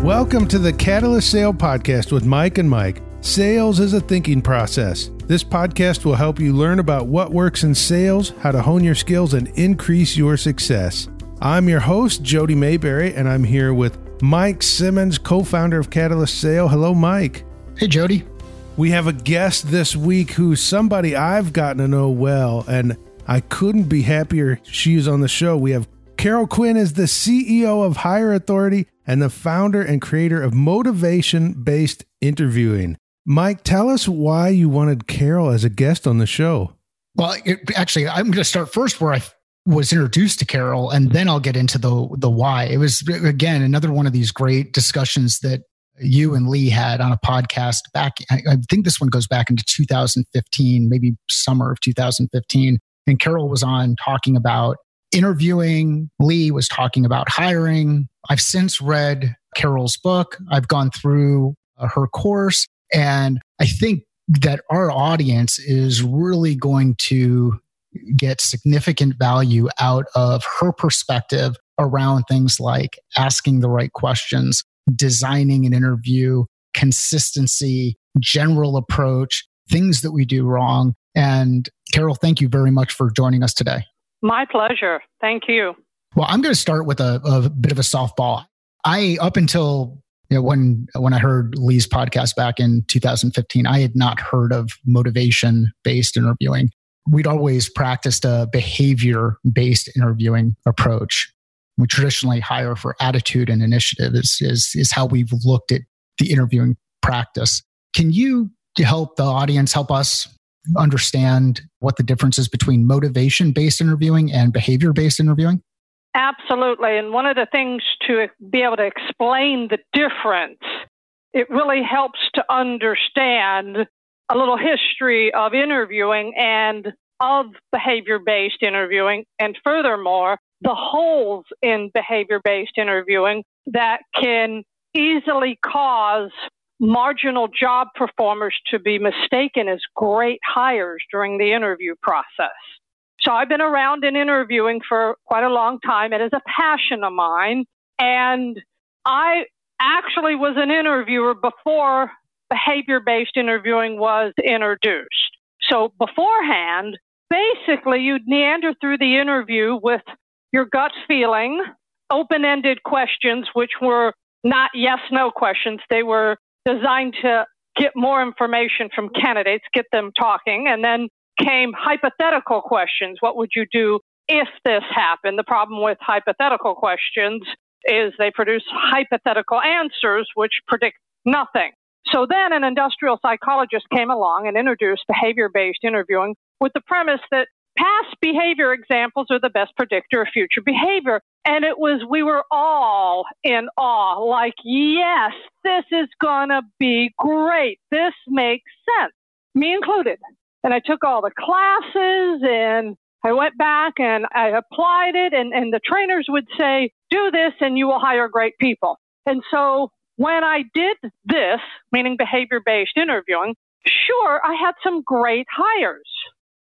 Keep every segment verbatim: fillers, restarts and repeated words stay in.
Welcome to the Catalyst Sale Podcast with Mike and Mike. Sales is a thinking process. This podcast will help you learn about what works in sales, how to hone your skills, and increase your success. I'm your host, Jody Mayberry, and I'm here with Mike Simmons, co-founder of Catalyst Sale. Hello, Mike. Hey, Jody. We have a guest this week who's somebody I've gotten to know well, and I couldn't be happier she is on the show. We have Carol Quinn is the C E O of Hire Authority and the founder and creator of motivation-based interviewing. Mike, tell us why you wanted Carol as a guest on the show. Well, it, actually, I'm going to start first where I was introduced to Carol, and then I'll get into the the why. It was, again, another one of these great discussions that you and Lee had on a podcast back. I, I think this one goes back into two thousand fifteen, maybe summer of two thousand fifteen. And Carol was on talking about interviewing. Lee was talking about hiring. I've since read Carol's book. I've gone through uh, her course. And I think that our audience is really going to get significant value out of her perspective around things like asking the right questions, designing an interview, consistency, general approach, things that we do wrong. And Carol, thank you very much for joining us today. My pleasure. Thank you. Well, I'm going to start with a, a bit of a softball. I, up until you know, when when I heard Lee's podcast back in two thousand fifteen, I had not heard of motivation-based interviewing. We'd always practiced a behavior-based interviewing approach. We traditionally hire for attitude and initiative is, is, is how we've looked at the interviewing practice. Can you help the audience, help us understand what the difference is between motivation-based interviewing and behavior-based interviewing? Absolutely. And one of the things to be able to explain the difference, it really helps to understand a little history of interviewing and of behavior-based interviewing, and furthermore, the holes in behavior-based interviewing that can easily cause marginal job performers to be mistaken as great hires during the interview process. So I've been around in interviewing for quite a long time. It is a passion of mine. And I actually was an interviewer before behavior-based interviewing was introduced. So beforehand, basically you'd meander through the interview with your gut feeling, open-ended questions, which were not yes-no questions. They were designed to get more information from candidates, get them talking, and then came hypothetical questions. What would you do if this happened? The problem with hypothetical questions is they produce hypothetical answers which predict nothing. So then an industrial psychologist came along and introduced behavior-based interviewing with the premise that past behavior examples are the best predictor of future behavior. And it was, we were all in awe, like, yes, this is going to be great. This makes sense, me included. And I took all the classes and I went back and I applied it. And, and the trainers would say, do this and you will hire great people. And so when I did this, meaning behavior-based interviewing, sure, I had some great hires.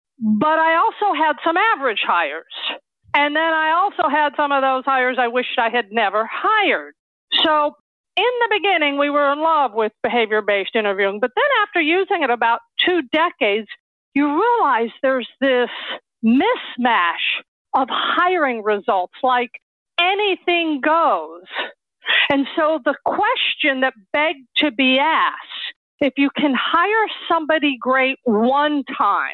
But I also had some average hires. And then I also had some of those hires I wished I had never hired. So in the beginning, we were in love with behavior-based interviewing. But then after using it about two decades, you realize there's this mismatch of hiring results, like anything goes. And so the question that begged to be asked, if you can hire somebody great one time,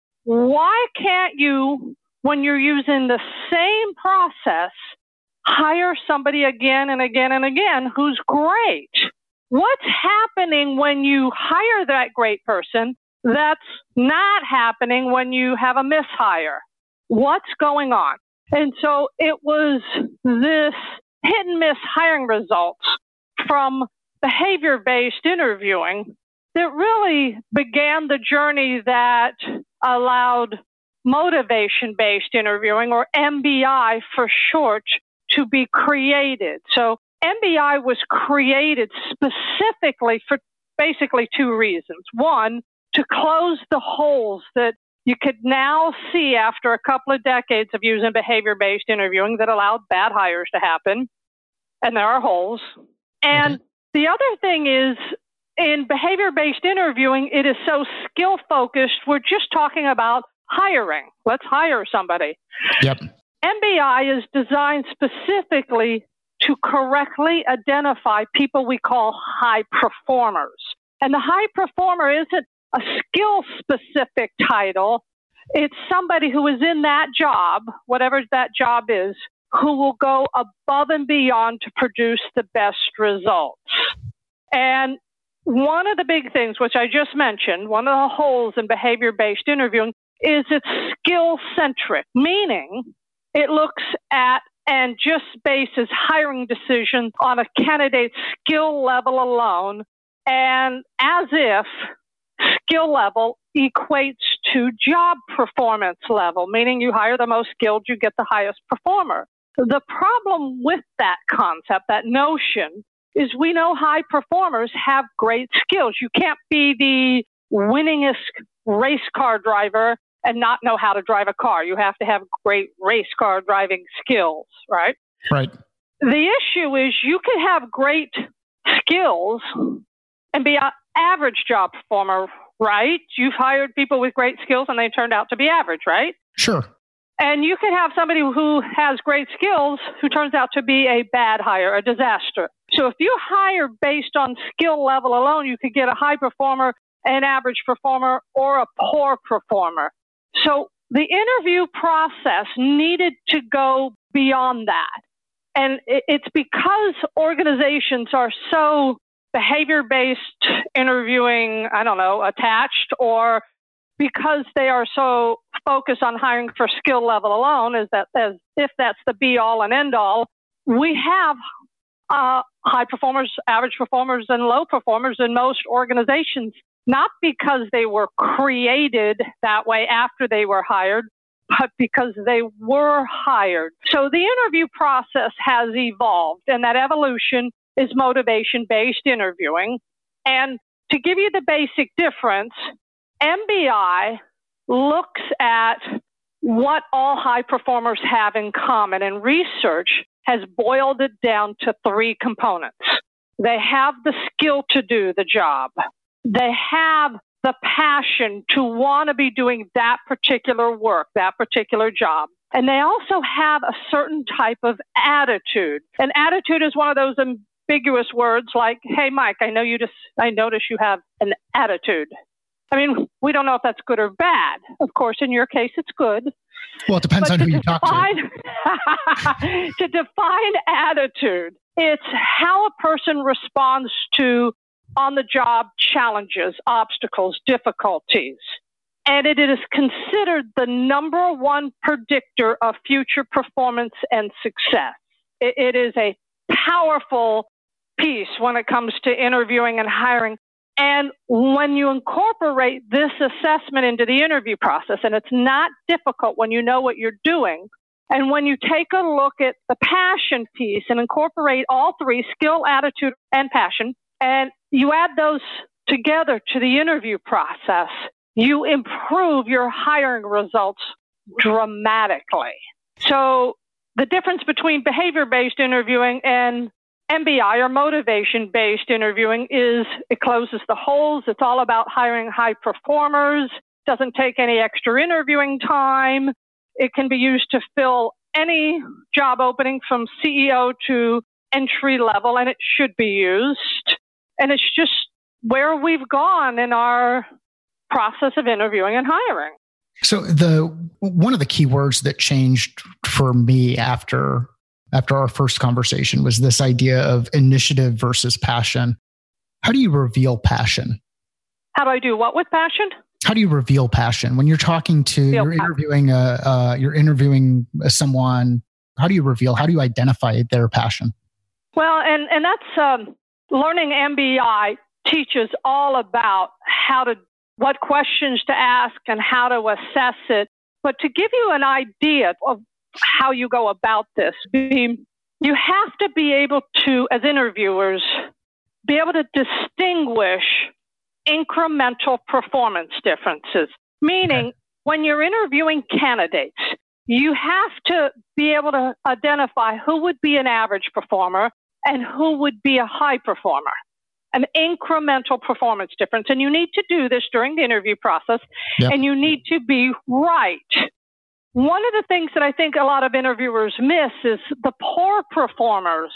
why can't you, when you're using the same process, hire somebody again and again and again who's great? What's happening when you hire that great person that's not happening when you have a mishire? What's going on? And so it was this hit and miss hiring results from behavior-based interviewing that really began the journey that allowed motivation-based interviewing, or M B I for short, to be created. So M B I was created specifically for basically two reasons. One, to close the holes that you could now see after a couple of decades of using behavior-based interviewing that allowed bad hires to happen. And there are holes. And okay. the other thing is, in behavior-based interviewing, it is so skill-focused, we're just talking about hiring. Let's hire somebody. Yep. M B I is designed specifically to correctly identify people we call high performers. And the high performer isn't a skill-specific title. It's somebody who is in that job, whatever that job is, who will go above and beyond to produce the best results. And one of the big things, which I just mentioned, one of the holes in behavior-based interviewing is it's skill-centric, meaning it looks at and just bases hiring decisions on a candidate's skill level alone, and as if skill level equates to job performance level, meaning you hire the most skilled, you get the highest performer. The problem with that concept, that notion, is we know high performers have great skills. You can't be the winningest race car driver and not know how to drive a car. You have to have great race car driving skills, right? Right. The issue is you can have great skills and be an average job performer, right? You've hired people with great skills and they turned out to be average, right? Sure. And you can have somebody who has great skills who turns out to be a bad hire, a disaster. So if you hire based on skill level alone, you could get a high performer, an average performer, or a poor performer. So the interview process needed to go beyond that. And it's because organizations are so behavior-based interviewing, I don't know, attached, or because they are so focused on hiring for skill level alone, is that as if that's the be-all and end-all, we have uh, high performers, average performers, and low performers in most organizations, not because they were created that way after they were hired, but because they were hired. So the interview process has evolved, and that evolution is motivation-based interviewing. And to give you the basic difference, M B I looks at what all high performers have in common, and research has boiled it down to three components. They have the skill to do the job. They have the passion to want to be doing that particular work, that particular job. And they also have a certain type of attitude. And attitude is one of those ambiguous words like, hey, Mike, I know you just, I notice you have an attitude. I mean, we don't know if that's good or bad. Of course, in your case, it's good. Well, it depends but on who define, you talk to. To define attitude, it's how a person responds to on-the-job challenges, obstacles, difficulties. And it is considered the number one predictor of future performance and success. It, it is a powerful piece when it comes to interviewing and hiring. And when you incorporate this assessment into the interview process, and it's not difficult when you know what you're doing, and when you take a look at the passion piece and incorporate all three, skill, attitude, and passion, and you add those together to the interview process, you improve your hiring results dramatically. So the difference between behavior-based interviewing and M B I, or motivation-based interviewing, is it closes the holes. It's all about hiring high performers. Doesn't take any extra interviewing time. It can be used to fill any job opening from C E O to entry level, and it should be used. And it's just where we've gone in our process of interviewing and hiring. So the one of the key words that changed for me after after our first conversation was this idea of initiative versus passion. How do you reveal passion? How do I do what with passion? How do you reveal passion when you're talking to, reveal you're interviewing a, uh, you're interviewing someone? How do you reveal? How do you identify their passion? Well, and and that's um, learning M B I teaches all about how to, what questions to ask and how to assess it. But to give you an idea of how you go about this, you have to be able to, as interviewers, be able to distinguish incremental performance differences. Meaning, okay, when you're interviewing candidates, you have to be able to identify who would be an average performer, and who would be a high performer. An incremental performance difference. And you need to do this during the interview process, yep. and you need to be right. One of the things that I think a lot of interviewers miss is the poor performers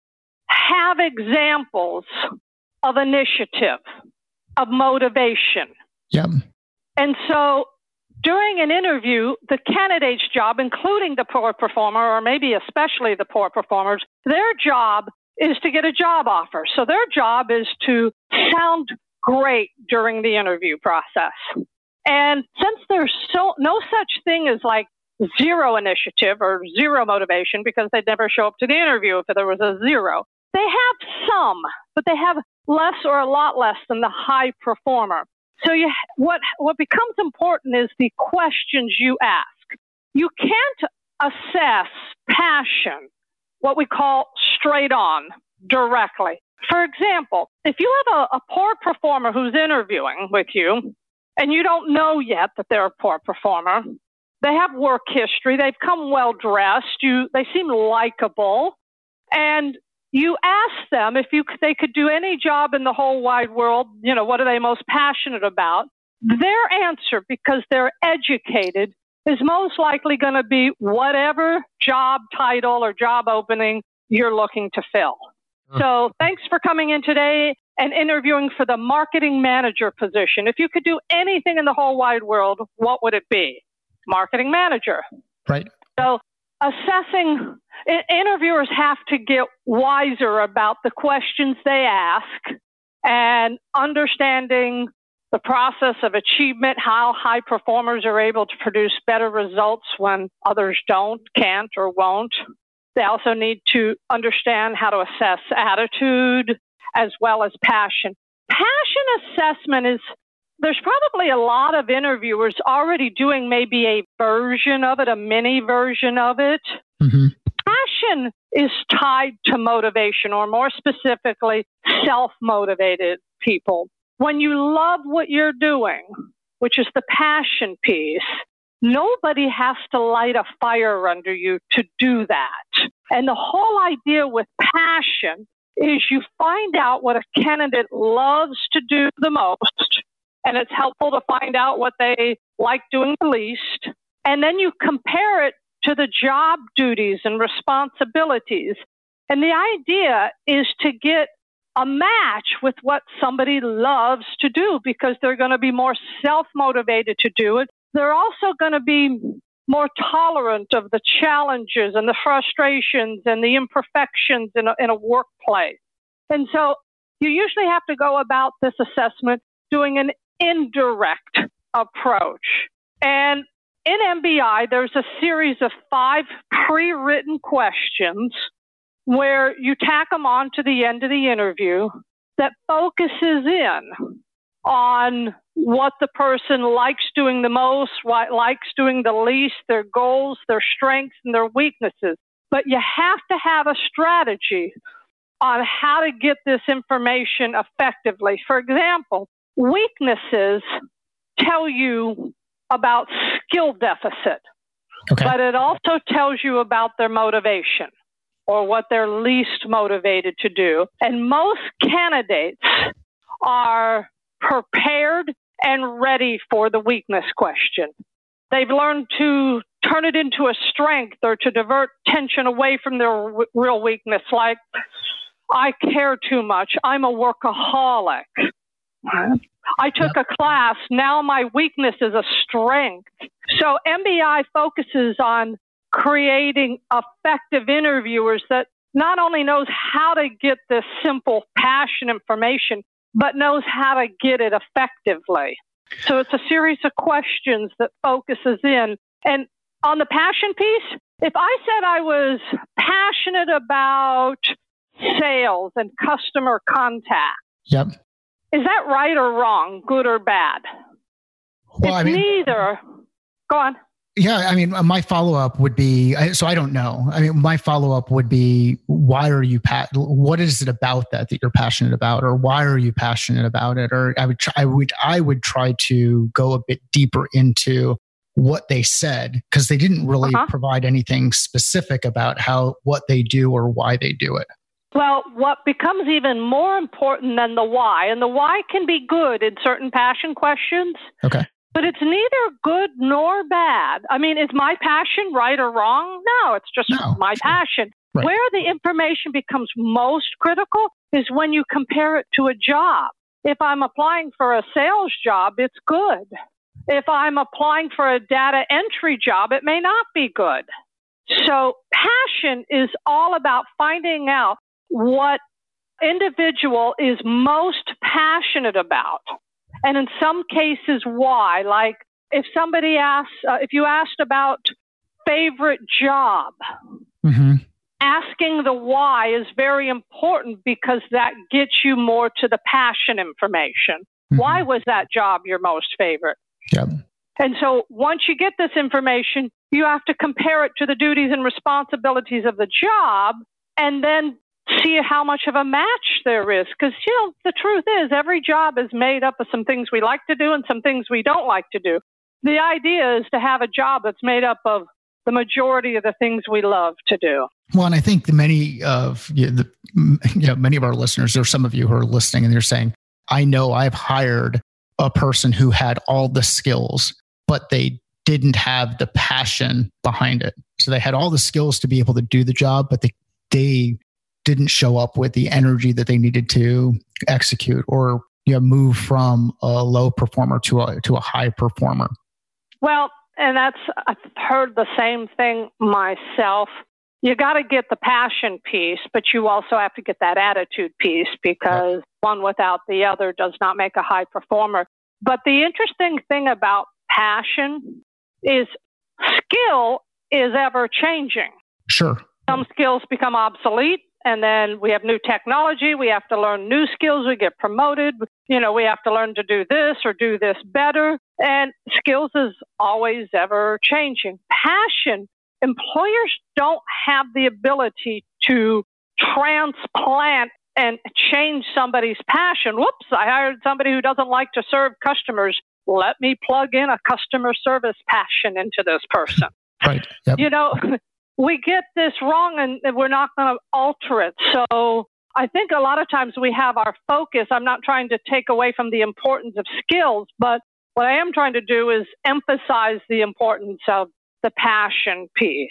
have examples of initiative, of motivation. Yep. And so during an interview, the candidate's job, including the poor performer, or maybe especially the poor performers, their job is to get a job offer. So their job is to sound great during the interview process. And since there's so no such thing as like zero initiative or zero motivation, because they'd never show up to the interview if there was a zero, they have some, but they have less or a lot less than the high performer. So you, what what becomes important is the questions you ask. You can't assess passion, what we call straight on, directly. For example, if you have a, a poor performer who's interviewing with you, and you don't know yet that they're a poor performer, they have work history, they've come well dressed, you they seem likable, and you ask them if you they could do any job in the whole wide world, you know, what are they most passionate about? Their answer, because they're educated, is most likely going to be whatever job title or job opening you're looking to fill. So thanks for coming in today and interviewing for the marketing manager position. If you could do anything in the whole wide world, what would it be? Marketing manager. Right. So assessing, interviewers have to get wiser about the questions they ask and understanding the process of achievement, how high performers are able to produce better results when others don't, can't, or won't. They also need to understand how to assess attitude as well as passion. Passion assessment is, there's probably a lot of interviewers already doing maybe a version of it, a mini version of it. Mm-hmm. Passion is tied to motivation, or more specifically, self-motivated people. When you love what you're doing, which is the passion piece, nobody has to light a fire under you to do that. And the whole idea with passion is you find out what a candidate loves to do the most, and it's helpful to find out what they like doing the least, and then you compare it to the job duties and responsibilities. And the idea is to get a match with what somebody loves to do, because they're going to be more self-motivated to do it. They're also going to be more tolerant of the challenges and the frustrations and the imperfections in a, in a workplace. And so you usually have to go about this assessment doing an indirect approach. And in M B I, there's a series of five pre-written questions where you tack them on to the end of the interview that focuses in on what the person likes doing the most, what likes doing the least, their goals, their strengths, and their weaknesses. But you have to have a strategy on how to get this information effectively. For example, weaknesses tell you about skill deficit, okay. but it also tells you about their motivation or what they're least motivated to do. And most candidates are prepared and ready for the weakness question. They've learned to turn it into a strength or to divert tension away from their w- real weakness, like, I care too much, I'm a workaholic. I took a class, now my weakness is a strength. So M B I focuses on creating effective interviewers that not only knows how to get this simple passion information, but knows how to get it effectively. So it's a series of questions that focuses in. And on the passion piece, if I said I was passionate about sales and customer contact, yep. is that right or wrong, good or bad? Well, it's I mean, neither. Go on. Yeah, I mean, my follow-up would be, so I don't know. I mean, my follow-up would be, why are you, pa- what is it about that that you're passionate about? Or why are you passionate about it? Or I would try, I would, I would try to go a bit deeper into what they said, because they didn't really uh-huh. provide anything specific about how, what they do or why they do it. Well, what becomes even more important than the why, and the why can be good in certain passion questions, okay, but it's neither good nor bad. I mean, is my passion right or wrong? No, it's just no, my sure. passion. Right. Where the information becomes most critical is when you compare it to a job. If I'm applying for a sales job, it's good. If I'm applying for a data entry job, it may not be good. So passion is all about finding out what individual is most passionate about. And in some cases, why? Like if somebody asks, uh, if you asked about favorite job, mm-hmm. asking the why is very important because that gets you more to the passion information. Mm-hmm. Why was that job your most favorite? Yep. And so once you get this information, you have to compare it to the duties and responsibilities of the job and then see how much of a match there is. Because, you know, the truth is every job is made up of some things we like to do and some things we don't like to do. The idea is to have a job that's made up of the majority of the things we love to do. Well, and I think many of you know, the, you know, many of our listeners, or some of you who are listening, and they're saying, I know I've hired a person who had all the skills, but they didn't have the passion behind it. So they had all the skills to be able to do the job, but they, they didn't show up with the energy that they needed to execute or you know, move from a low performer to a, to a high performer. Well, and that's, I've heard the same thing myself. You got to get the passion piece, but you also have to get that attitude piece because right. one without the other does not make a high performer. But the interesting thing about passion is skill is ever changing. Sure. Some skills become obsolete and then we have new technology. We have to learn new skills. We get promoted. You know, we have to learn to do this or do this better. And skills is always ever changing. Passion, employers don't have the ability to transplant and change somebody's passion. Whoops, I hired somebody who doesn't like to serve customers. Let me plug in a customer service passion into this person. Right. Yep. You know, we get this wrong and we're not going to alter it. So I think a lot of times we have our focus. I'm not trying to take away from the importance of skills, but what I am trying to do is emphasize the importance of the passion piece.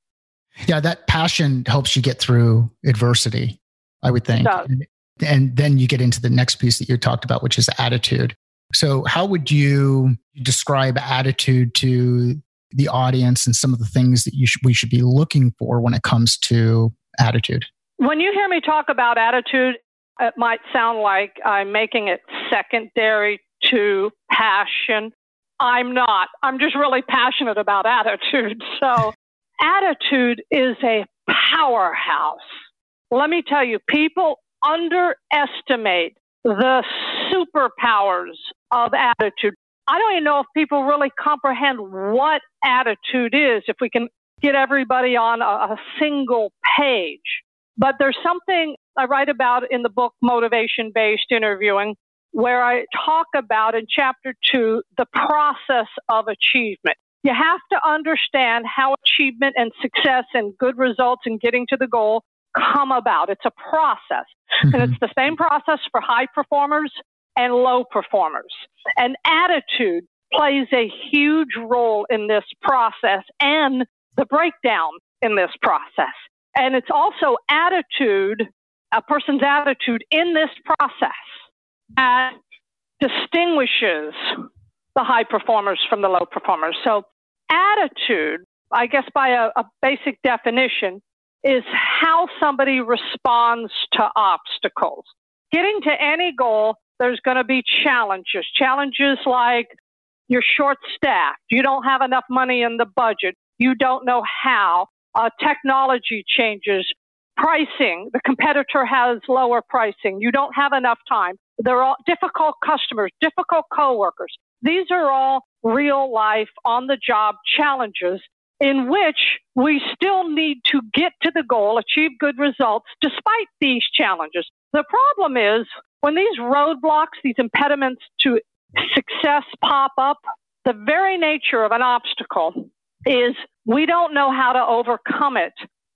Yeah, that passion helps you get through adversity, I would think. And, and then you get into the next piece that you talked about, which is attitude. So how would you describe attitude to the audience and some of the things that you sh- we should be looking for when it comes to attitude? When you hear me talk about attitude, it might sound like I'm making it secondary to passion. I'm not. I'm just really passionate about attitude. So attitude is a powerhouse. Let me tell you, people underestimate the superpowers of attitude. I don't even know if people really comprehend what attitude is, if we can get everybody on a, a single page. But there's something I write about in the book, Motivation-Based Interviewing, where I talk about in chapter two, the process of achievement. You have to understand how achievement and success and good results in getting to the goal come about. It's a process. Mm-hmm. And it's the same process for high performers and low performers. And attitude plays a huge role in this process and the breakdown in this process. And it's also attitude, a person's attitude in this process that distinguishes the high performers from the low performers. So attitude, I guess by a, a basic definition, is how somebody responds to obstacles. Getting to any goal, there's going to be challenges. Challenges like you're short-staffed, you don't have enough money in the budget, you don't know how, uh, technology changes, pricing, the competitor has lower pricing, you don't have enough time. They're all difficult customers, difficult coworkers. These are all real-life, on-the-job challenges in which we still need to get to the goal, achieve good results, despite these challenges. The problem is when these roadblocks, these impediments to success pop up, the very nature of an obstacle is we don't know how to overcome it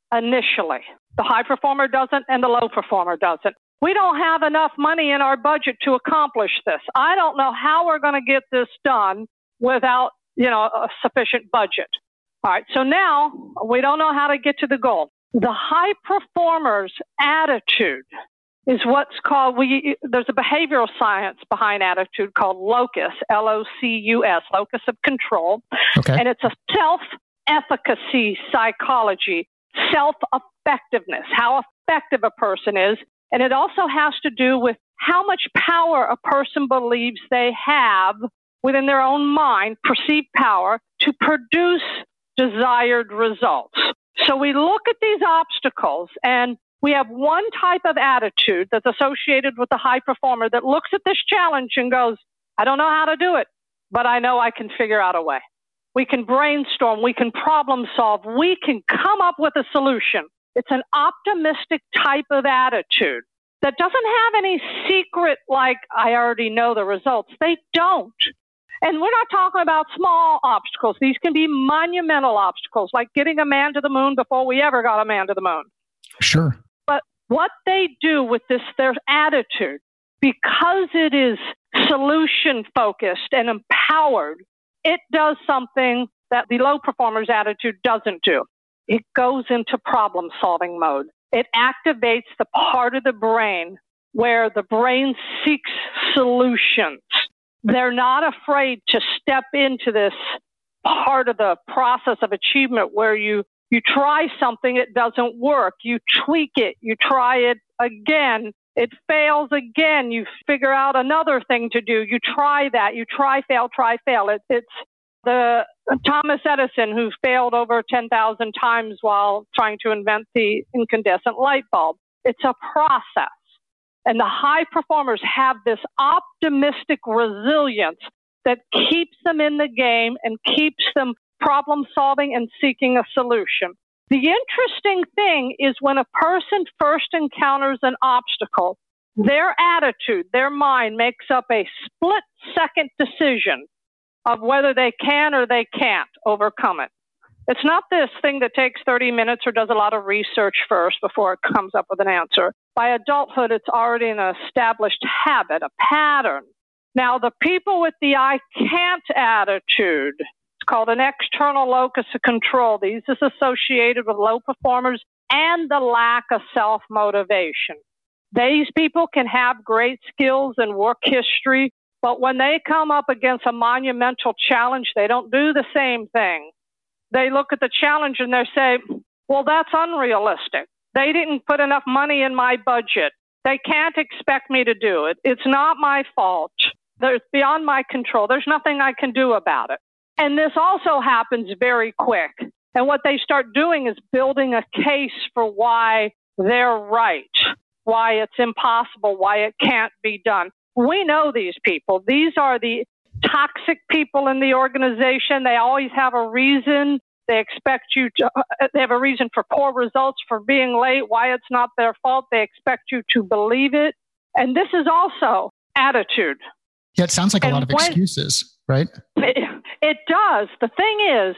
initially. The high performer doesn't and the low performer doesn't. We don't have enough money in our budget to accomplish this. I don't know how we're going to get this done without, you know, a sufficient budget. All right, so now we don't know how to get to the goal. The high performer's attitude is what's called, we, there's a behavioral science behind attitude called locus, L O C U S, locus of control. Okay. And it's a self-efficacy psychology, self-effectiveness, how effective a person is. And it also has to do with how much power a person believes they have within their own mind, perceived power, to produce desired results. So we look at these obstacles, and we have one type of attitude that's associated with the high performer that looks at this challenge and goes, I don't know how to do it, but I know I can figure out a way. We can brainstorm, we can problem solve, we can come up with a solution. It's an optimistic type of attitude that doesn't have any secret, like, I already know the results. They don't. And we're not talking about small obstacles. These can be monumental obstacles, like getting a man to the moon before we ever got a man to the moon. Sure. But what they do with this, their attitude, because it is solution-focused and empowered, it does something that the low performer's attitude doesn't do. It goes into problem-solving mode. It activates the part of the brain where the brain seeks solutions. They're not afraid to step into this part of the process of achievement where you, you try something, it doesn't work. You tweak it, you try it again, it fails again. You figure out another thing to do. You try that, you try, fail, try, fail. It, it's the Thomas Edison, who failed over ten thousand times while trying to invent the incandescent light bulb. It's a process. And the high performers have this optimistic resilience that keeps them in the game and keeps them problem solving and seeking a solution. The interesting thing is when a person first encounters an obstacle, their attitude, their mind makes up a split second decision of whether they can or they can't overcome it. It's not this thing that takes thirty minutes or does a lot of research first before it comes up with an answer. By adulthood, it's already an established habit, a pattern. Now, the people with the I can't attitude, it's called an external locus of control. These is associated with low performers and the lack of self-motivation. These people can have great skills and work history, but when they come up against a monumental challenge, they don't do the same thing. They look at the challenge and they say, well, that's unrealistic. They didn't put enough money in my budget. They can't expect me to do it. It's not my fault. It's beyond my control. There's nothing I can do about it. And this also happens very quick. And what they start doing is building a case for why they're right, why it's impossible, why it can't be done. We know these people. These are the toxic people in the organization. They always have a reason. They expect you to, uh, they have a reason for poor results, for being late, why it's not their fault. They expect you to believe it. And this is also attitude. Yeah, it sounds like a and lot of when, excuses, right? It, it does. The thing is,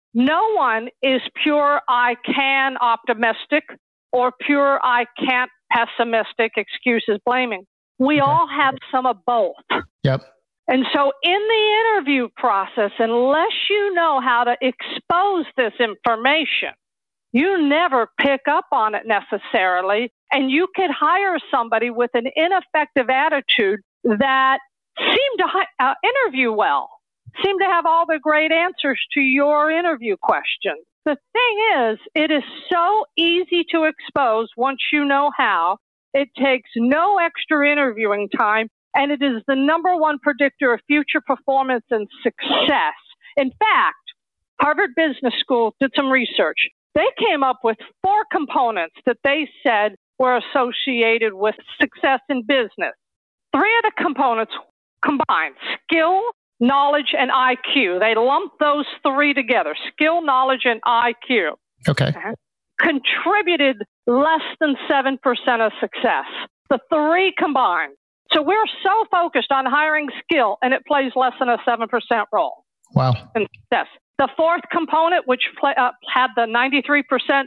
no one is pure I can optimistic or pure I can't pessimistic, excuses, blaming. We okay. all have some of both. Yep. And so in the interview process, unless you know how to expose this information, you never pick up on it necessarily. And you could hire somebody with an ineffective attitude that seemed to uh, interview well, seemed to have all the great answers to your interview questions. The thing is, it is so easy to expose once you know how. It takes no extra interviewing time. And it is the number one predictor of future performance and success. In fact, Harvard Business School did some research. They came up with four components that they said were associated with success in business. Three of the components combined: skill, knowledge, and I Q. They lumped those three together: skill, knowledge, and I Q. Okay. Contributed less than seven percent of success. The three combined. So we're so focused on hiring skill, and it plays less than a seven percent role. Wow. In success. The fourth component, which play, uh, had the ninety-three percent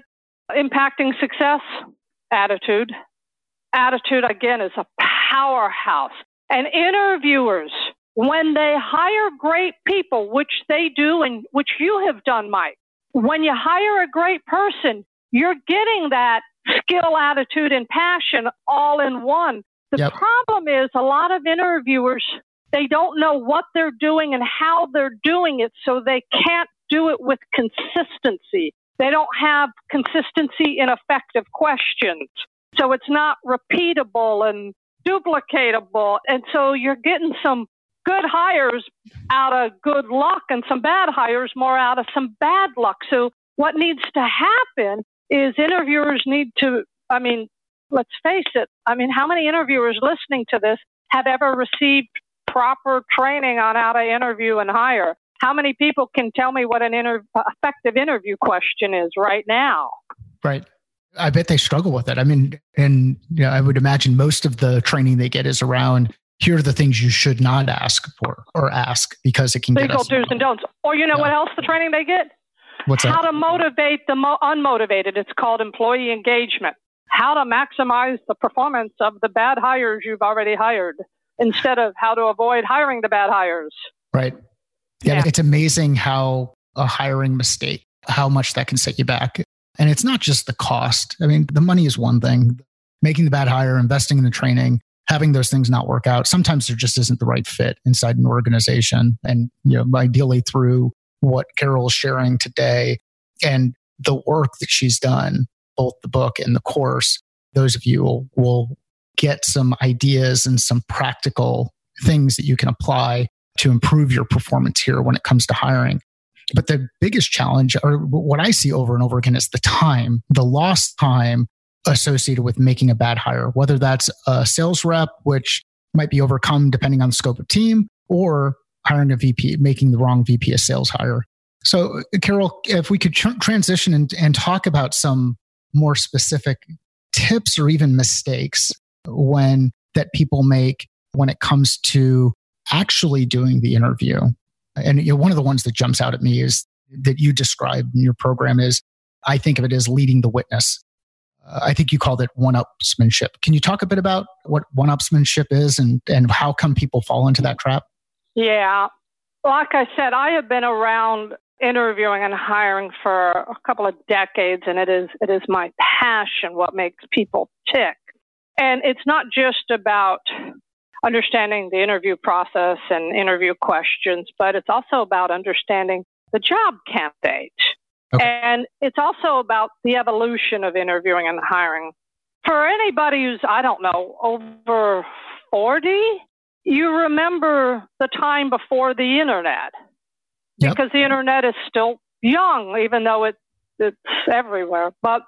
impacting success? Attitude. Attitude, again, is a powerhouse. And interviewers, when they hire great people, which they do and which you have done, Mike, when you hire a great person, you're getting that skill, attitude, and passion all in one. The yep. problem is a lot of interviewers, they don't know what they're doing and how they're doing it, so they can't do it with consistency. They don't have consistency in effective questions. So it's not repeatable and duplicatable. And so you're getting some good hires out of good luck and some bad hires more out of some bad luck. So what needs to happen is interviewers need to, I mean, let's face it. I mean, how many interviewers listening to this have ever received proper training on how to interview and hire? How many people can tell me what an inter- effective interview question is right now? Right. I bet they struggle with it. I mean, and you know, I would imagine most of the training they get is around, here are the things you should not ask for or ask because it can Legal get us. Legal do's and don'ts. Or you know yeah. what else the training they get? What's that? How to motivate the mo- unmotivated. It's called employee engagement. How to maximize the performance of the bad hires you've already hired instead of how to avoid hiring the bad hires. Right. Yeah, yeah. It's amazing how a hiring mistake, how much that can set you back. And it's not just the cost. I mean, the money is one thing. Making the bad hire, investing in the training, having those things not work out. Sometimes there just isn't the right fit inside an organization. And you know, ideally through what Carol is sharing today and the work that she's done, both the book and the course, those of you will, will get some ideas and some practical things that you can apply to improve your performance here when it comes to hiring. But the biggest challenge, or what I see over and over again, is the time, the lost time associated with making a bad hire, whether that's a sales rep, which might be overcome depending on the scope of team, or hiring a V P, making the wrong V P of sales hire. So, Carol, if we could tr- transition and, and talk about some more specific tips or even mistakes when that people make when it comes to actually doing the interview. And you know, one of the ones that jumps out at me is that you described in your program is, I think of it as leading the witness. Uh, I think you called it one-upsmanship. Can you talk a bit about what one-upsmanship is and, and how come people fall into that trap? Yeah. Like I said, I have been around interviewing and hiring for a couple of decades, and it is it is my passion, what makes people tick. And it's not just about understanding the interview process and interview questions, but it's also about understanding the job candidate. Okay. And it's also about the evolution of interviewing and hiring. For anybody who's, I don't know, over forty, you remember the time before the internet. Yep. Because the internet is still young, even though it, it's everywhere. But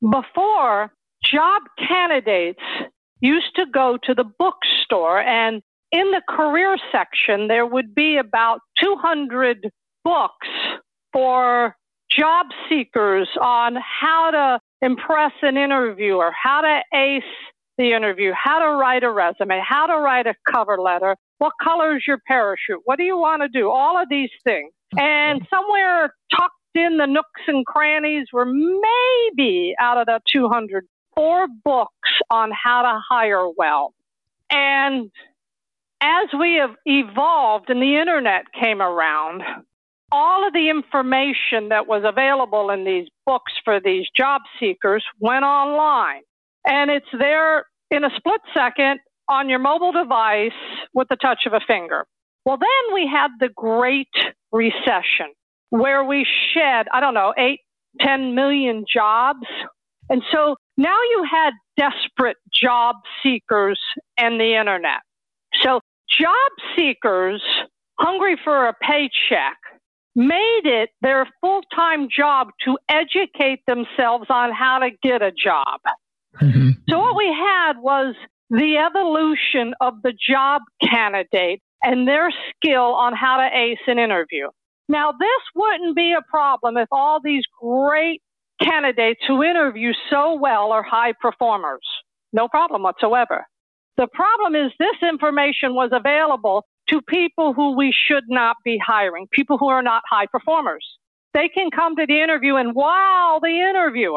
before, job candidates used to go to the bookstore, and in the career section, there would be about two hundred books for job seekers on how to impress an interviewer, how to ace the interview, how to write a resume, how to write a cover letter, what color is your parachute, what do you want to do, all of these things. And somewhere tucked in the nooks and crannies were maybe out of the two hundred, four books on how to hire well. And as we have evolved and the internet came around, all of the information that was available in these books for these job seekers went online. And it's there in a split second on your mobile device with the touch of a finger. Well, then we had the Great Recession, where we shed, I don't know, eight, ten million jobs. And so now you had desperate job seekers and the internet. So job seekers, hungry for a paycheck, made it their full-time job to educate themselves on how to get a job. Mm-hmm. So what we had was the evolution of the job candidate and their skill on how to ace an interview. Now, this wouldn't be a problem if all these great candidates who interview so well are high performers. No problem whatsoever. The problem is this information was available to people who we should not be hiring, people who are not high performers. They can come to the interview and wow the interviewer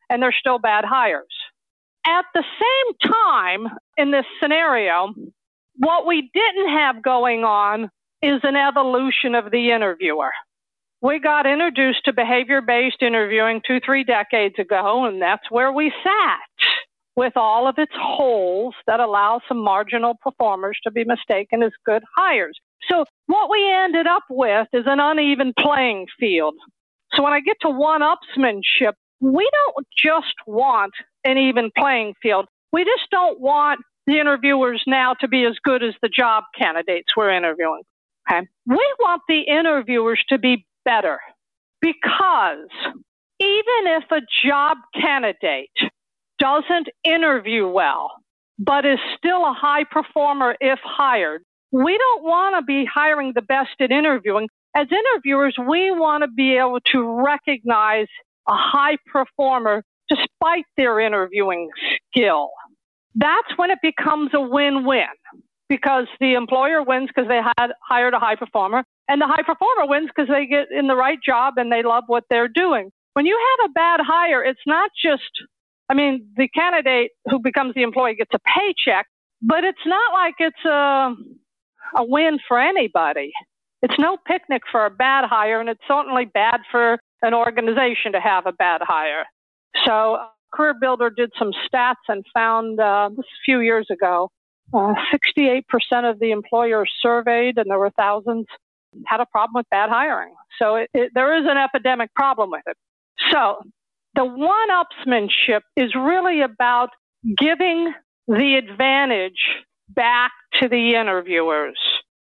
and they're still bad hires. At the same time, in this scenario, what we didn't have going on is an evolution of the interviewer. We got introduced to behavior-based interviewing two, three decades ago, and that's where we sat, with all of its holes that allow some marginal performers to be mistaken as good hires. So what we ended up with is an uneven playing field. So when I get to one-upsmanship, we don't just want an even playing field. We just don't want the interviewers now to be as good as the job candidates we're interviewing. Okay? We want the interviewers to be better, because even if a job candidate doesn't interview well, but is still a high performer if hired, we don't want to be hiring the best at interviewing. As interviewers, we want to be able to recognize a high performer despite their interviewing skill. That's when it becomes a win-win, because the employer wins because they had hired a high performer, and the high performer wins because they get in the right job and they love what they're doing. When you have a bad hire, it's not just, I mean, the candidate who becomes the employee gets a paycheck, but it's not like it's a, a win for anybody. It's no picnic for a bad hire, and it's certainly bad for an organization to have a bad hire. So uh, Career Builder did some stats and found uh, this a few years ago, uh, sixty-eight percent of the employers surveyed, and there were thousands, had a problem with bad hiring. So it, it, there is an epidemic problem with it. So the one-upsmanship is really about giving the advantage back to the interviewers,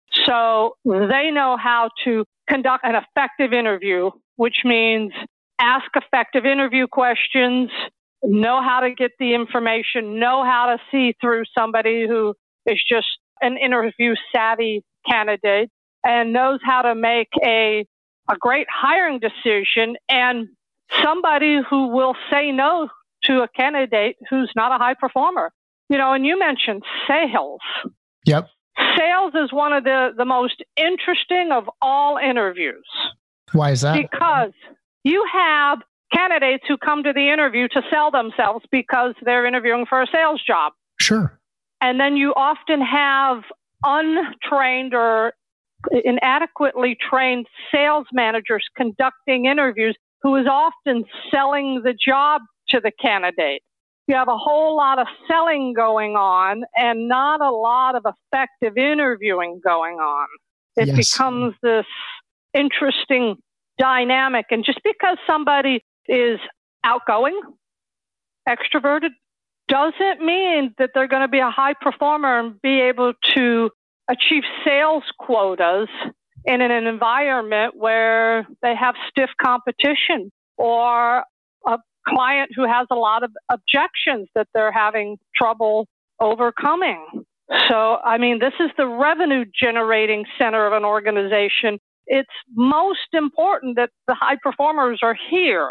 so they know how to conduct an effective interview, which means ask effective interview questions, know how to get the information, know how to see through somebody who is just an interview-savvy candidate, and knows how to make a, a great hiring decision, and somebody who will say no to a candidate who's not a high performer. You know, and you mentioned sales. Yep. Sales is one of the, the most interesting of all interviews. Why is that? Because you have candidates who come to the interview to sell themselves because they're interviewing for a sales job. Sure. And then you often have untrained or inadequately trained sales managers conducting interviews who is often selling the job to the candidate. You have a whole lot of selling going on and not a lot of effective interviewing going on. It yes. becomes this interesting dynamic. And just because somebody is outgoing, extroverted, doesn't mean that they're going to be a high performer and be able to achieve sales quotas in an environment where they have stiff competition or a client who has a lot of objections that they're having trouble overcoming. So, I mean, this is the revenue generating center of an organization. It's most important that the high performers are here.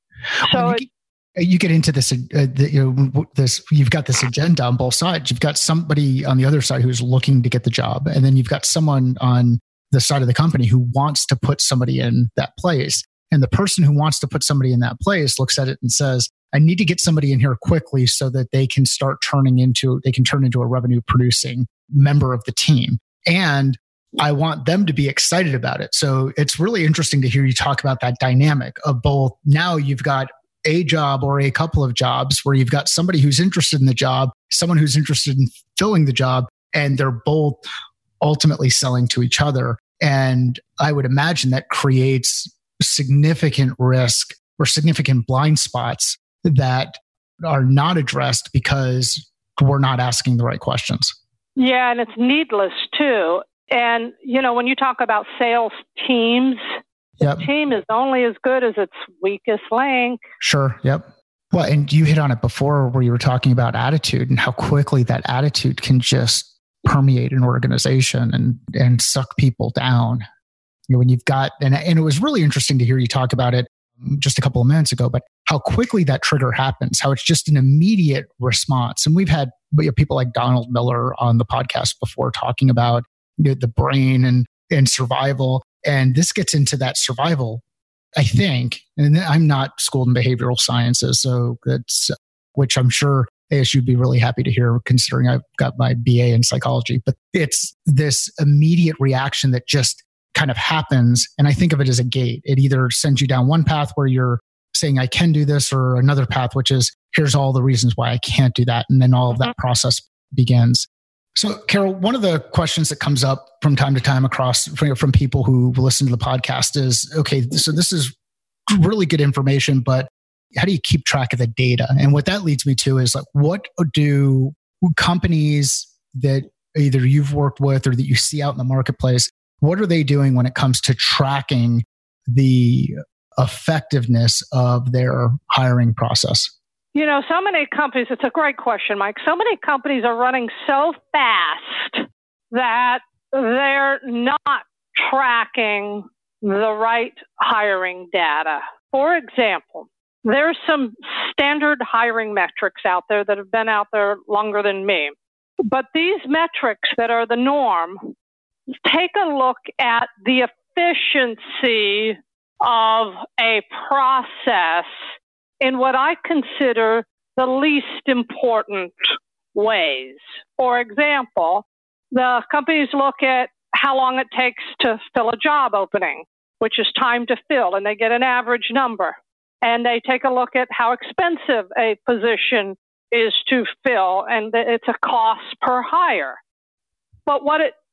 So you, get, you get into this, uh, the, you know, this, you've got this agenda on both sides. You've got somebody on the other side who's looking to get the job. And then you've got someone on the side of the company who wants to put somebody in that place. And the person who wants to put somebody in that place looks at it and says, I need to get somebody in here quickly so that they can start turning into, they can turn into a revenue producing member of the team. And I want them to be excited about it. So it's really interesting to hear you talk about that dynamic of both. Now you've got a job or a couple of jobs where you've got somebody who's interested in the job, someone who's interested in filling the job, and they're both ultimately selling to each other. And I would imagine that creates significant risk or significant blind spots that are not addressed because we're not asking the right questions. Yeah, and it's needless too. And, you know, when you talk about sales teams, yep. the team is only as good as its weakest link. Sure. Yep. Well, and you hit on it before where you were talking about attitude and how quickly that attitude can just permeate an organization and, and suck people down. You know, when you've got, and, and it was really interesting to hear you talk about it just a couple of minutes ago, but how quickly that trigger happens, how it's just an immediate response. And we've had you know, people like Donald Miller on the podcast before talking about you know, the brain and, and survival. And this gets into that survival I think, and I'm not schooled in behavioral sciences, so that's, which I'm sure A S U would be really happy to hear, considering I've got my B A in psychology, but it's this immediate reaction that just kind of happens. And I think of it as a gate. It either sends you down one path where you're saying, I can do this, or another path, which is, here's all the reasons why I can't do that. And then all of that process begins. So, Carol, one of the questions that comes up from time to time across from, from people who listen to the podcast is, okay, so this is really good information, but how do you keep track of the data? And what that leads me to is like, what do companies that either you've worked with or that you see out in the marketplace, what are they doing when it comes to tracking the effectiveness of their hiring process? You know, so many companies, it's a great question, Mike. So many companies are running so fast that they're not tracking the right hiring data. For example, there's some standard hiring metrics out there that have been out there longer than me. But these metrics that are the norm, take a look at the efficiency of a process in what I consider the least important ways. For example, the companies look at how long it takes to fill a job opening, which is time to fill, and they get an average number. And they take a look at how expensive a position is to fill, and it's a cost per hire. But what it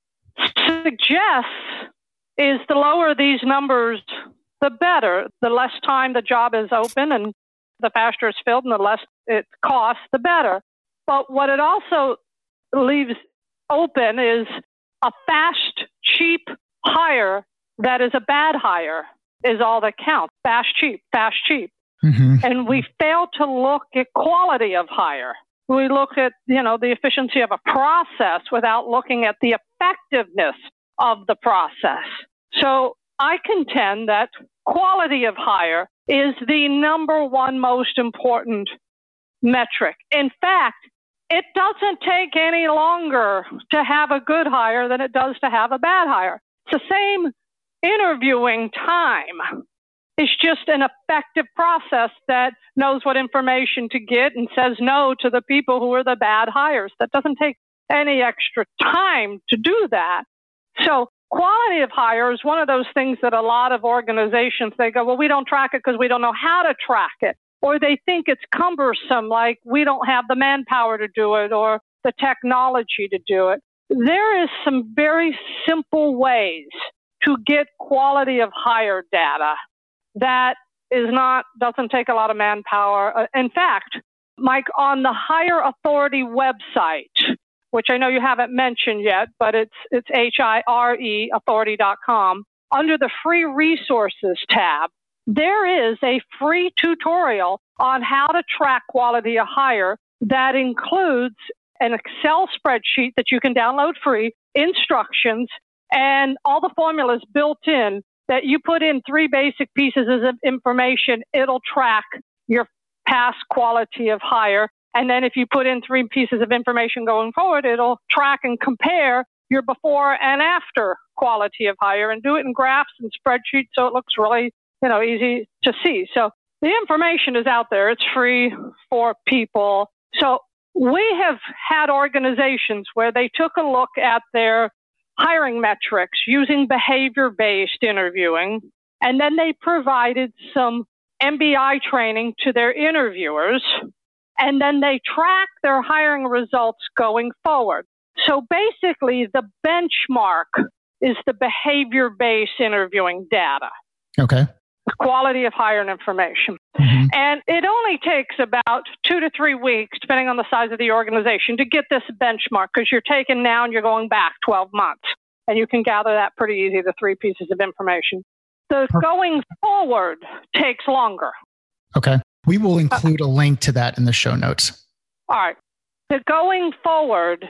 suggests is the lower these numbers, the better. The less time the job is open and the faster it's filled and the less it costs, the better. But what it also leaves open is a fast, cheap hire that is a bad hire is all that counts. Fast, cheap, fast, cheap. Mm-hmm. And we fail to look at quality of hire. We look at, you know, the efficiency of a process without looking at the effectiveness of the process. So I contend that quality of hire is the number one most important metric. In fact, it doesn't take any longer to have a good hire than it does to have a bad hire. It's the same interviewing time. It's just an effective process that knows what information to get and says no to the people who are the bad hires. That doesn't take any extra time to do that. So quality of hire is one of those things that a lot of organizations, they go, well, we don't track it because we don't know how to track it. Or they think it's cumbersome, like we don't have the manpower to do it or the technology to do it. There is some very simple ways to get quality of hire data that is not, doesn't take a lot of manpower. In fact, Mike, on the Hire Authority website, which I know you haven't mentioned yet, but it's it's H I R E authority dot com, under the free resources tab, there is a free tutorial on how to track quality of hire that includes an Excel spreadsheet that you can download free, instructions, and all the formulas built in that you put in three basic pieces of information, it'll track your past quality of hire. And then if you put in three pieces of information going forward, it'll track and compare your before and after quality of hire and do it in graphs and spreadsheets so it looks really, you know, easy to see. So the information is out there. It's free for people. So we have had organizations where they took a look at their hiring metrics using behavior-based interviewing, and then they provided some M B I training to their interviewers, and then they track their hiring results going forward. So basically, the benchmark is the behavior-based interviewing data. Okay. The quality of hire and information. Mm-hmm. And it only takes about two to three weeks, depending on the size of the organization, to get this benchmark, because you're taking now and you're going back twelve months. And you can gather that pretty easy, the three pieces of information. The going forward takes longer. Okay. We will include a link to that in the show notes. All right. The going forward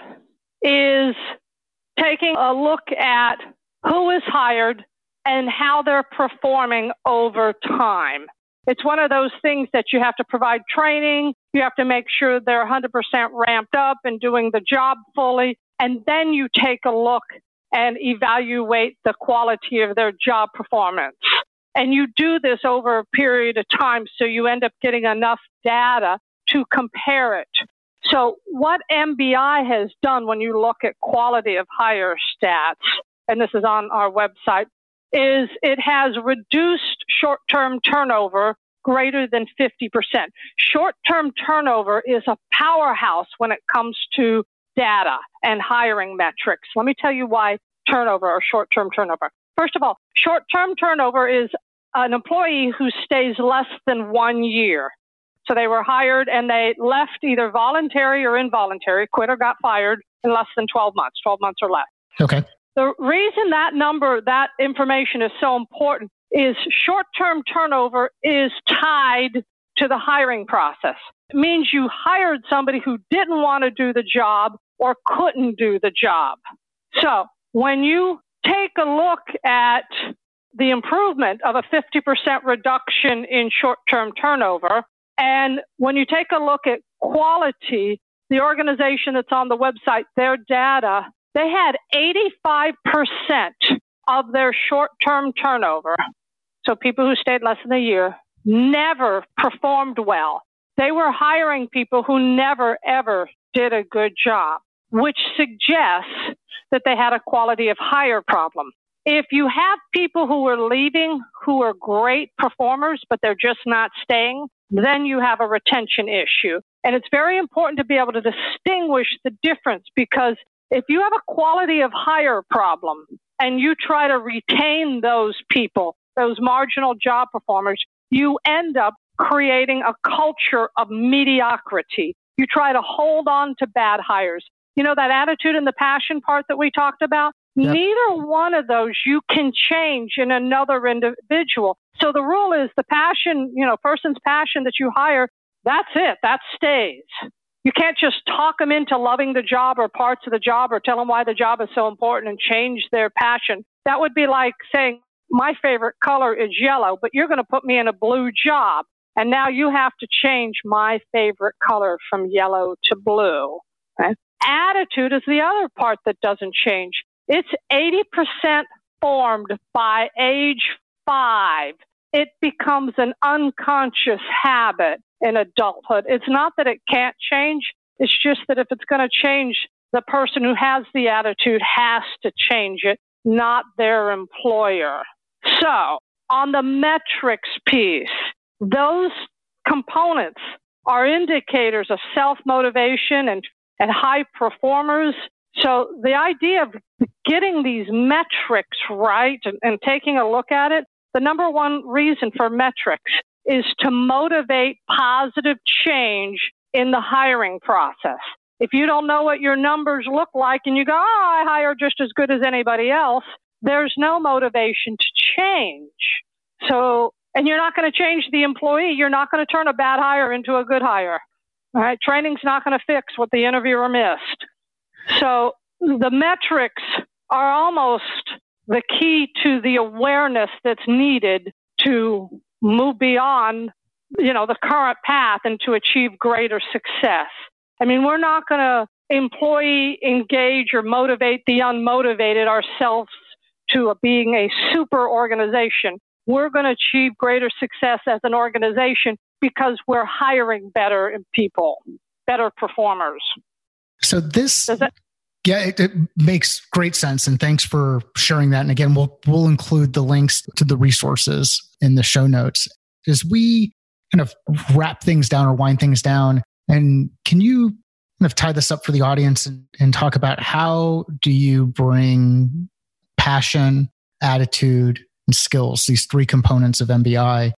is taking a look at who is hired and how they're performing over time. It's one of those things that you have to provide training. You have to make sure they're one hundred percent ramped up and doing the job fully. And then you take a look and evaluate the quality of their job performance. And you do this over a period of time, so you end up getting enough data to compare it. So what M B I has done when you look at quality of hire stats, and this is on our website, is it has reduced short-term turnover greater than fifty percent. Short-term turnover is a powerhouse when it comes to data and hiring metrics. Let me tell you why turnover or short-term turnover. First of all, short-term turnover is an employee who stays less than one year. So they were hired and they left either voluntary or involuntary, quit or got fired in less than twelve months, twelve months or less. Okay. The reason that number, that information is so important is short-term turnover is tied to the hiring process. It means you hired somebody who didn't want to do the job or couldn't do the job. So when you take a look at the improvement of a fifty percent reduction in short-term turnover, and when you take a look at quality, the organization that's on the website, their data, they had eighty-five percent of their short-term turnover, so people who stayed less than a year, never performed well. They were hiring people who never, ever did a good job, which suggests that they had a quality of hire problem. If you have people who are leaving who are great performers, but they're just not staying, then you have a retention issue. And it's very important to be able to distinguish the difference, because if you have a quality of hire problem and you try to retain those people, those marginal job performers, you end up creating a culture of mediocrity. You try to hold on to bad hires. You know, that attitude and the passion part that we talked about? Yep. Neither one of those you can change in another individual. So the rule is the passion, you know, person's passion that you hire, that's it. That stays. You can't just talk them into loving the job or parts of the job or tell them why the job is so important and change their passion. That would be like saying, my favorite color is yellow, but you're going to put me in a blue job. And now you have to change my favorite color from yellow to blue. Okay? Attitude is the other part that doesn't change. It's eighty percent formed by age five. It becomes an unconscious habit in adulthood. It's not that it can't change. It's just that if it's going to change, the person who has the attitude has to change it, not their employer. So on the metrics piece, those components are indicators of self-motivation and, and high performers. So the idea of getting these metrics right and, and taking a look at it, the number one reason for metrics is to motivate positive change in the hiring process. If you don't know what your numbers look like and you go, oh, I hire just as good as anybody else, there's no motivation to change. So, and you're not going to change the employee. You're not going to turn a bad hire into a good hire. All right? Training's not going to fix what the interviewer missed. So the metrics are almost the key to the awareness that's needed to move beyond, you know, the current path and to achieve greater success. I mean, we're not going to employee engage or motivate the unmotivated ourselves to being a super organization. We're going to achieve greater success as an organization because we're hiring better people, better performers. So this, that, yeah, it, it makes great sense. And thanks for sharing that. And again, we'll, we'll include the links to the resources in the show notes. As we kind of wrap things down or wind things down, and can you kind of tie this up for the audience and, and talk about how do you bring passion, attitude, and skills, these three components of M B I,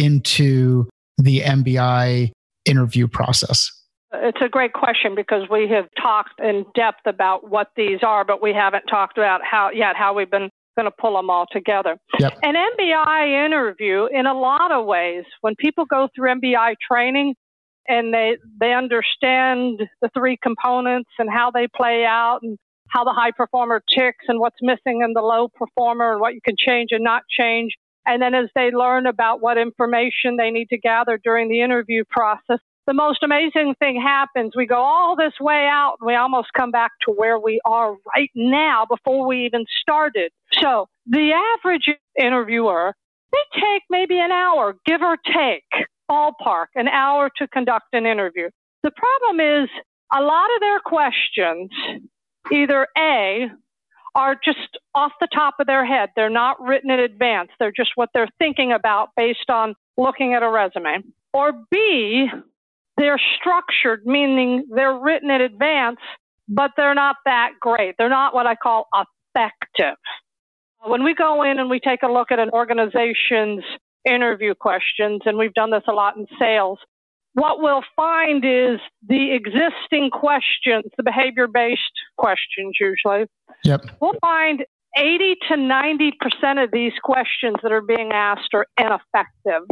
into the M B I interview process? It's a great question because we have talked in depth about what these are, but we haven't talked about how yet how we've been going to pull them all together. Yep. An M B I interview, in a lot of ways, when people go through M B I training and they they understand the three components and how they play out and how the high performer ticks and what's missing in the low performer and what you can change and not change. And then as they learn about what information they need to gather during the interview process, the most amazing thing happens. We go all this way out and we almost come back to where we are right now before we even started. So the average interviewer they take maybe an hour, give or take, ballpark, an hour to conduct an interview. The problem is a lot of their questions, either A, are just off the top of their head. They're not written in advance. They're just what they're thinking about based on looking at a resume. Or B, they're structured, meaning they're written in advance, but they're not that great. They're not what I call effective. When we go in and we take a look at an organization's interview questions, and we've done this a lot in sales, what we'll find is the existing questions, the behavior-based questions usually, yep. we'll find eighty to ninety percent of these questions that are being asked are ineffective.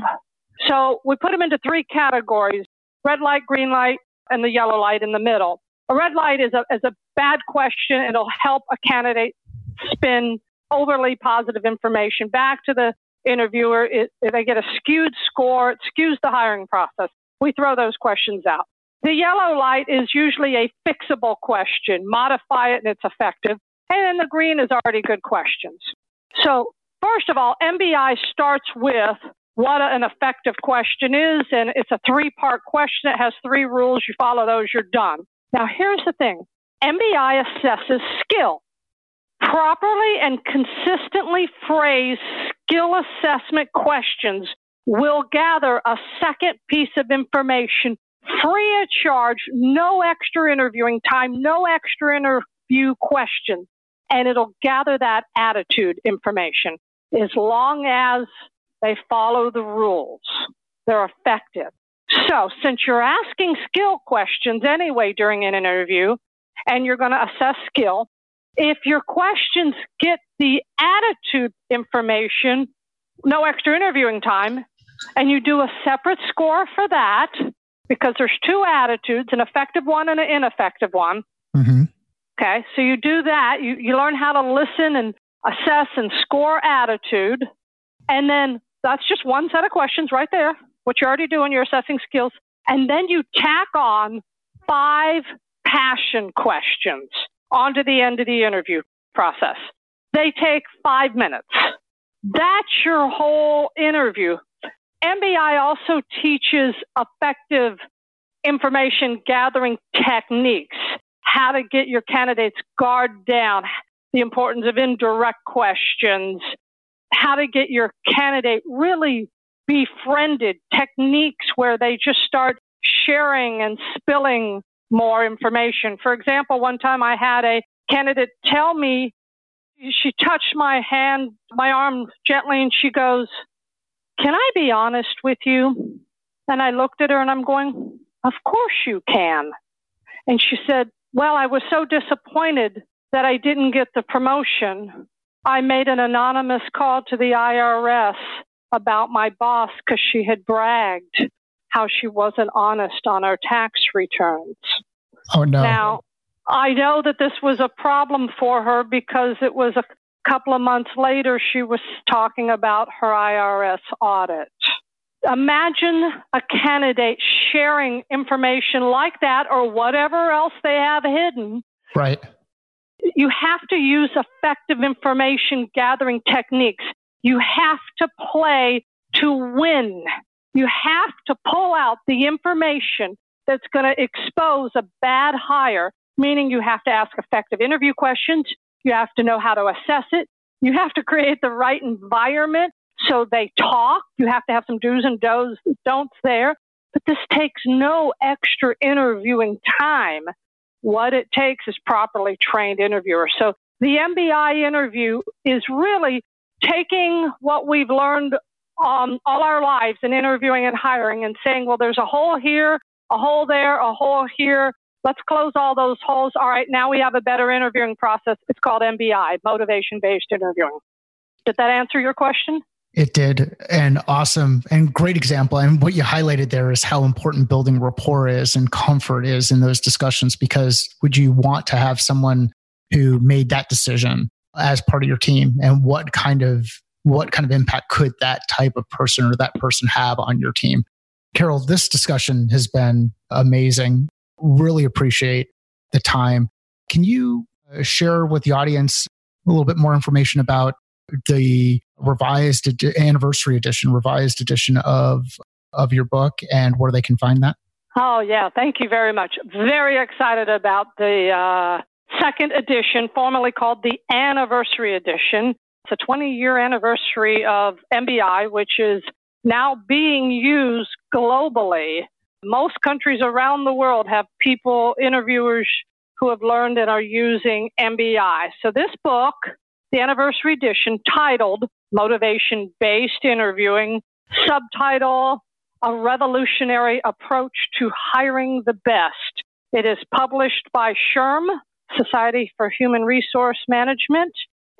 So we put them into three categories: red light, green light, and the yellow light in the middle. A red light is a, is a bad question. It'll help a candidate spin overly positive information back to the interviewer. It, they get a skewed score. It skews the hiring process. We throw those questions out. The yellow light is usually a fixable question. Modify it and it's effective. And then the green is already good questions. So first of all, M B I starts with what an effective question is, and it's a three-part question. It has three rules. You follow those, you're done. Now, here's the thing. M B I assesses skill. Properly and consistently phrased skill assessment questions will gather a second piece of information free of charge, no extra interviewing time, no extra interview questions, and it'll gather that attitude information as long as they follow the rules. They're effective. So since you're asking skill questions anyway during an interview, and you're going to assess skill, if your questions get the attitude information, no extra interviewing time, and you do a separate score for that, because there's two attitudes, an effective one and an ineffective one. Mm-hmm. Okay, so you do that. You, you learn how to listen and assess and score attitude. And then that's just one set of questions right there, what you're already doing, you're assessing skills. And then you tack on five passion questions onto the end of the interview process. They take five minutes. That's your whole interview. M B I also teaches effective information gathering techniques, how to get your candidates' guard down, the importance of indirect questions, how to get your candidate really befriended, techniques where they just start sharing and spilling more information. For example, one time I had a candidate tell me, she touched my hand, my arm gently, and she goes, "Can I be honest with you?" And I looked at her and I'm going, "Of course you can." And she said, "Well, I was so disappointed that I didn't get the promotion. I made an anonymous call to the I R S about my boss because she had bragged how she wasn't honest on her tax returns." Oh, no. Now, I know that this was a problem for her because it was a couple of months later she was talking about her I R S audit. Imagine a candidate sharing information like that or whatever else they have hidden. Right. You have to use effective information gathering techniques. You have to play to win. You have to pull out the information that's going to expose a bad hire, meaning you have to ask effective interview questions. You have to know how to assess it. You have to create the right environment so they talk. You have to have some do's and don'ts, don'ts there. But this takes no extra interviewing time. What it takes is properly trained interviewers. So the M B I interview is really taking what we've learned um, all our lives in interviewing and hiring and saying, well, there's a hole here, a hole there, a hole here. Let's close all those holes. All right, now we have a better interviewing process. It's called M B I, motivation-based interviewing. Did that answer your question? It did. And awesome and great example. And what you highlighted there is how important building rapport is and comfort is in those discussions, because would you want to have someone who made that decision as part of your team, and what kind of what kind of impact could that type of person or that person have on your team? Carol, this discussion has been amazing. Really appreciate the time. Can you share with the audience a little bit more information about the revised edi- anniversary edition, revised edition of of your book, and where they can find that? Oh, yeah. Thank you very much. Very excited about the uh, second edition, formerly called the Anniversary Edition. It's a twenty-year anniversary of M B I, which is now being used globally. Most countries around the world have people, interviewers, who have learned and are using M B I. So this book, the Anniversary Edition, titled Motivation-Based Interviewing, subtitle, A Revolutionary Approach to Hiring the Best. It is published by S H R M, Society for Human Resource Management,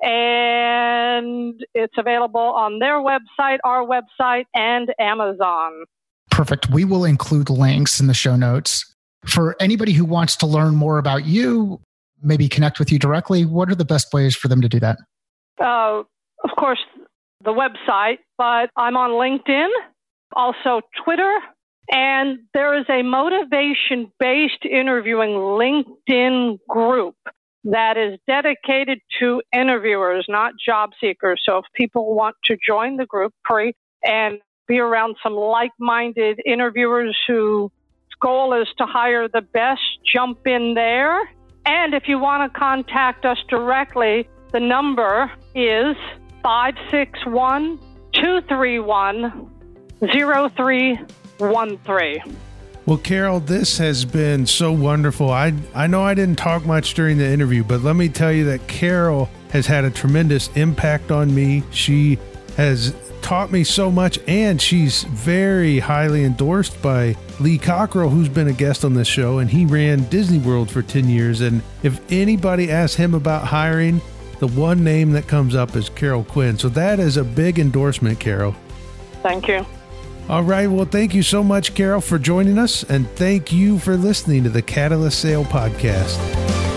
and it's available on their website, our website, and Amazon. Perfect. We will include links in the show notes. For anybody who wants to learn more about you, maybe connect with you directly, what are the best ways for them to do that? Uh, of course, the website, but I'm on LinkedIn, also Twitter, and there is a motivation-based interviewing LinkedIn group that is dedicated to interviewers, not job seekers. So if people want to join the group free and be around some like-minded interviewers whose goal is to hire the best, jump in there. And if you want to contact us directly, the number is five six one, two three one, zero three one three. Well, Carol, this has been so wonderful. I I know I didn't talk much during the interview, but let me tell you that Carol has had a tremendous impact on me. She has taught me so much, and she's very highly endorsed by Lee Cockrell, who's been a guest on this show, and he ran Disney World for ten years. And if anybody asks him about hiring, the one name that comes up is Carol Quinn. So that is a big endorsement, Carol. Thank you. All right. Well, thank you so much, Carol, for joining us. And thank you for listening to the Catalyst Sale Podcast.